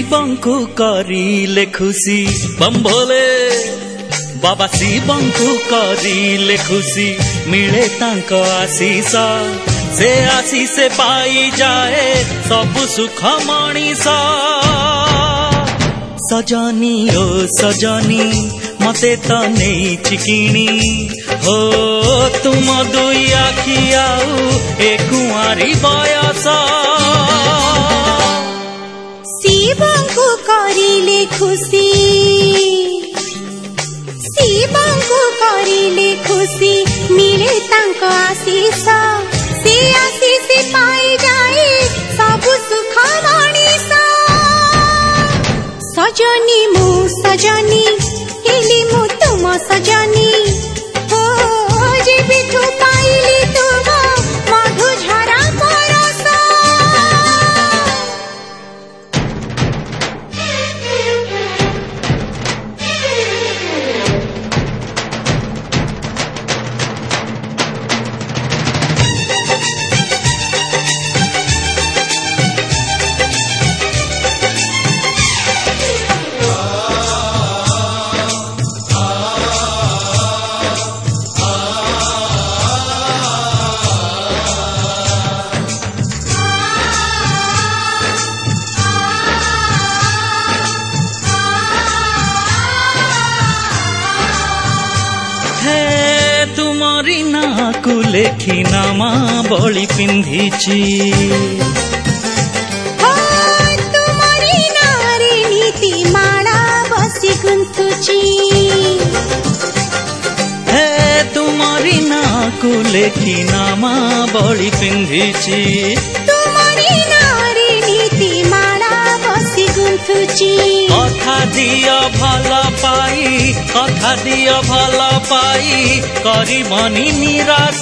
शिवंकु करिले खुशी बम्बोले बाबा शिवंकु करिले खुशी मिले तांको आशीष से आशीष पाई जाए सब सुख मणिष सजनी ओ सजनी मते तो नहीं चिकिनी हो तुम दुई आखि आउ ए कुआरी बयस शिवंकु करिले खुशी शिवंकु करिले खुशी मिले तांको आशीष से आशीष पाई जाए सब सुख मणिष सजनी मु सजनी हेली मु तुम सजनी हो जेबिठु पाइली तुम मधु झरा परस तुमरी ना को लेखी नामा बड़ी पिंधिची तुमरी नारी नीति माला बसी गुंथुची हे तुमरी ना को लेखी नामा बड़ी पिंधिची तुमरी नारी नीति माला बसी गुंथुची कथा दियो भल पाई करिबनी निराश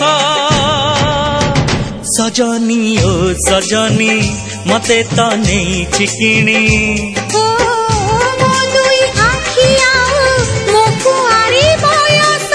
सजनी ओ सजनी मते तो नहीं चिकिनी मो दुई आखि आउ मो कुआरी बयस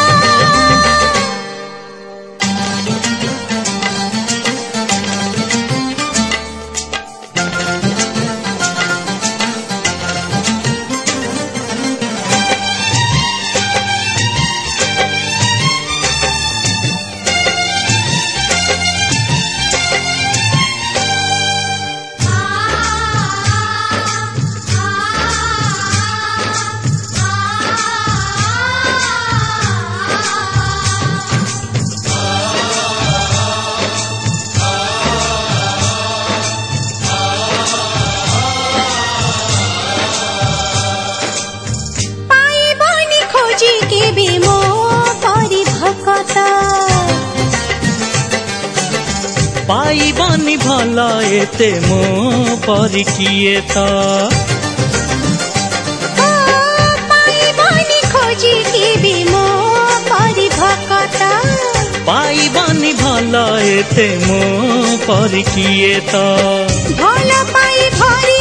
पाइबनी भल एते मो परी किए तो पाइबनी खोजी केबे मो परी भकत पाइबनी भल एते मो परी किए तो भल पाई भरी